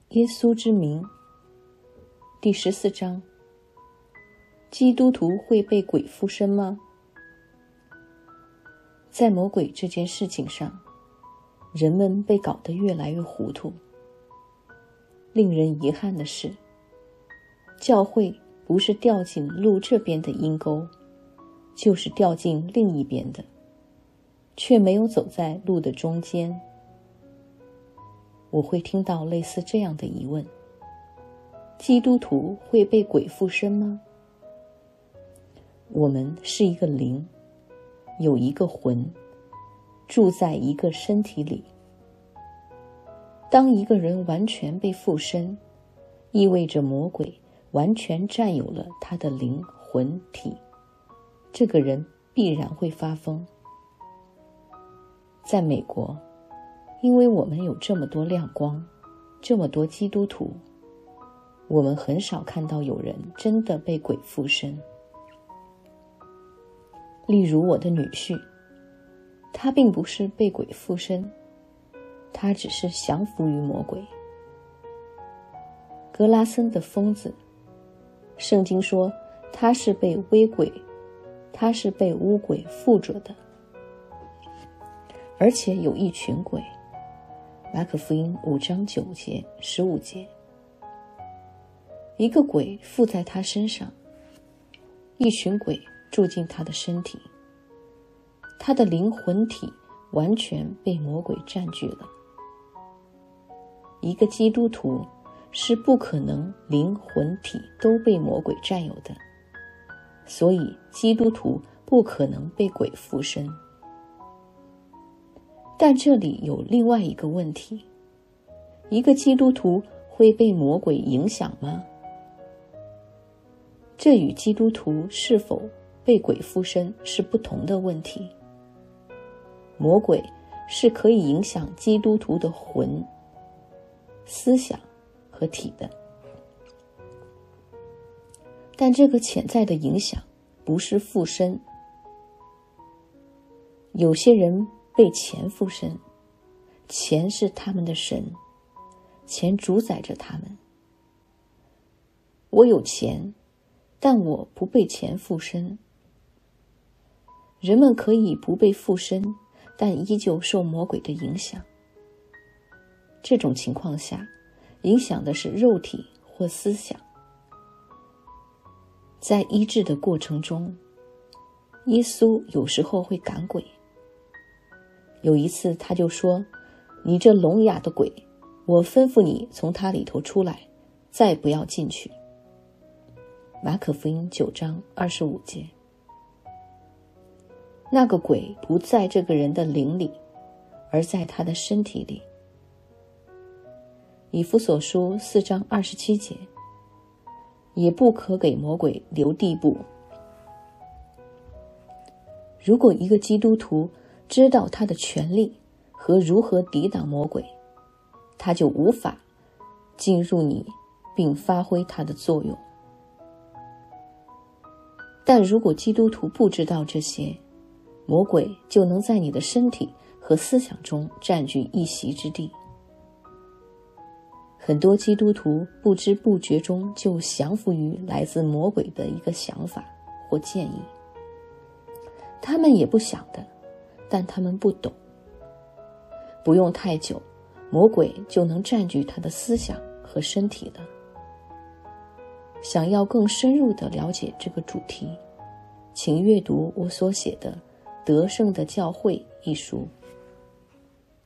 耶稣之名。第14章，基督徒会被鬼附身吗？在魔鬼这件事情上，人们被搞得越来越糊涂。令人遗憾的是，教会不是掉进路这边的阴沟，就是掉进另一边的，却没有走在路的中间。我会听到类似这样的疑问：基督徒会被鬼附身吗？我们是一个灵，有一个魂，住在一个身体里。当一个人完全被附身，意味着魔鬼完全占有了他的灵魂体，这个人必然会发疯。在美国，因为我们有这么多亮光，这么多基督徒，我们很少看到有人真的被鬼附身。例如我的女婿，他并不是被鬼附身，他只是降服于魔鬼。格拉森的疯子，圣经说他是被巫鬼附着的，而且有一群鬼。马可福音5章9节、15节，一个鬼附在他身上，一群鬼住进他的身体，他的灵魂体完全被魔鬼占据了。一个基督徒是不可能灵魂体都被魔鬼占有的，所以基督徒不可能被鬼附身。但这里有另外一个问题，一个基督徒会被魔鬼影响吗？这与基督徒是否被鬼附身是不同的问题。魔鬼是可以影响基督徒的魂、思想和体的，但这个潜在的影响不是附身。有些人被钱附身，钱是他们的神，钱主宰着他们。我有钱，但我不被钱附身。人们可以不被附身，但依旧受魔鬼的影响。这种情况下，影响的是肉体或思想。在医治的过程中，耶稣有时候会赶鬼。有一次他就说，你这聋哑的鬼，我吩咐你从他里头出来，再不要进去。马可福音9章25节。那个鬼不在这个人的灵里，而在他的身体里。以弗所书4章27节，也不可给魔鬼留地步。如果一个基督徒知道他的权利和如何抵挡魔鬼，他就无法进入你并发挥它的作用。但如果基督徒不知道这些，魔鬼就能在你的身体和思想中占据一席之地。很多基督徒不知不觉中就降服于来自魔鬼的一个想法或建议，他们也不想的，但他们不懂。不用太久，魔鬼就能占据他的思想和身体了。想要更深入地了解这个主题，请阅读我所写的《得胜的教会》一书。